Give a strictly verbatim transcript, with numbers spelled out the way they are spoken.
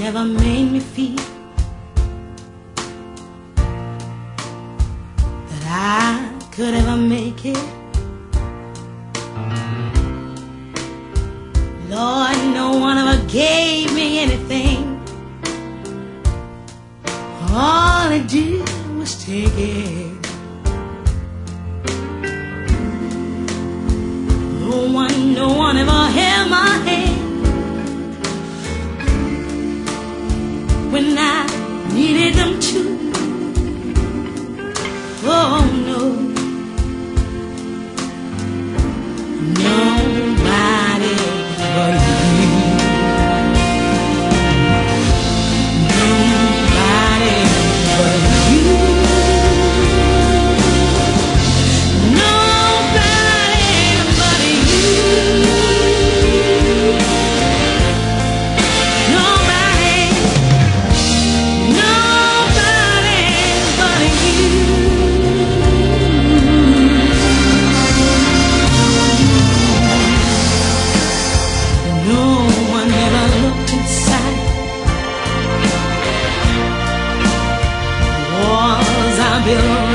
never made me feel that I could ever make it. Lord, no one ever gave me anything. All they did was take it. No one, no one ever held my hand when I needed them to. Oh no, nobody but you. Nobody but you. Nobody but you. Nobody, nobody but you. No one ever looked inside walls I built